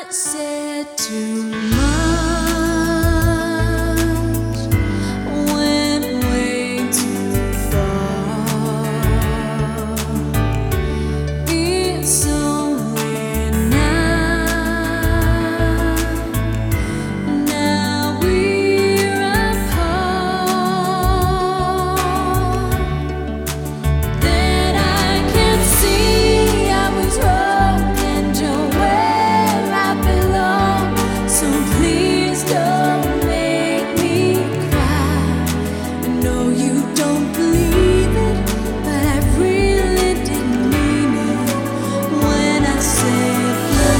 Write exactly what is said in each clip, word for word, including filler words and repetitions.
said too much, went way too far. It's only now, now we're apart, that I can see I was wrong and you're where I belong. So please don't make me cry. I know you don't believe it, but I really didn't mean it when I said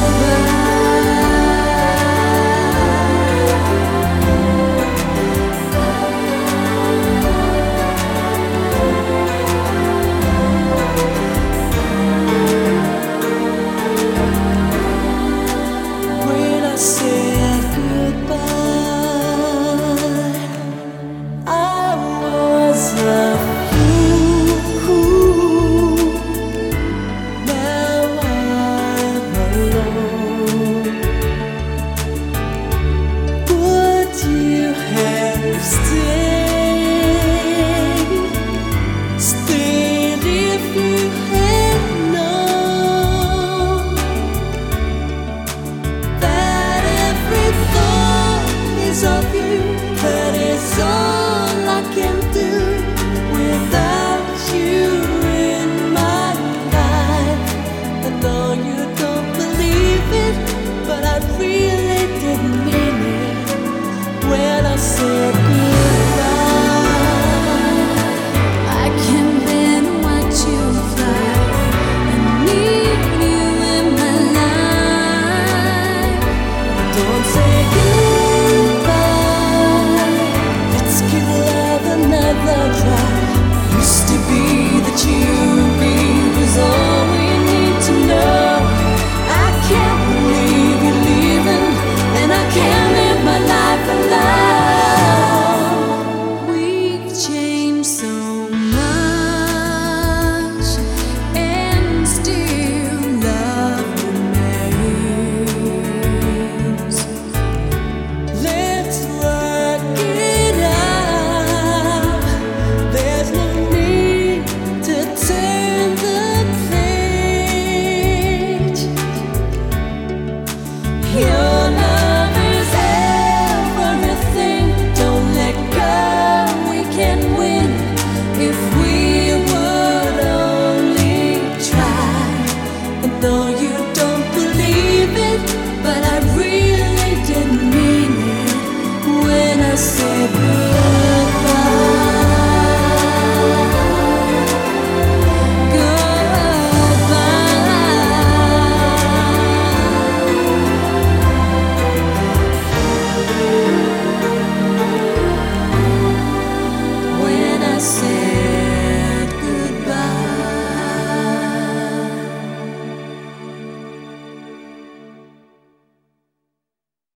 when I said goodbye, I was a fool. Now I'm alone. Would you have stayed? Stayed if you had known that every thought is of you, that is all I can do without you in my life. I know you don't believe it, but I really didn't mean it when I said goodbye. I can then watch you fly and need you in my life. Don't say goodbye. Let's give love another try. Used to be that you and me was all we need to know. I can't believe you're leaving, and I can't live my life alone. We've changed so much, and still love remains. Let's work it out. There's no need to turn the page. You're